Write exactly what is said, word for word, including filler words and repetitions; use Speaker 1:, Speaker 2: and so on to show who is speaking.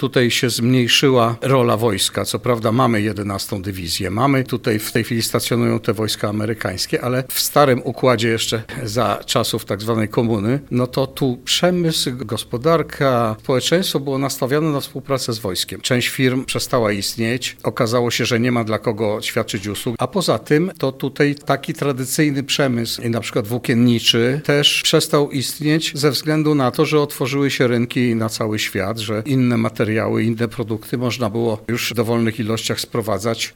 Speaker 1: Tutaj się zmniejszyła rola wojska. Co prawda mamy jedenastą dywizję, mamy tutaj w tej chwili stacjonują te wojska amerykańskie, ale w starym układzie jeszcze za czasów tak zwanej komuny, no to tu przemysł, gospodarka, społeczeństwo było nastawione na współpracę z wojskiem. Część firm przestała istnieć, okazało się, że nie ma dla kogo świadczyć usług, a poza tym to tutaj taki tradycyjny przemysł, na przykład włókienniczy, też przestał istnieć ze względu na to, że otworzyły się rynki na cały świat, że inne materiały, inne produkty można było już w dowolnych ilościach sprowadzać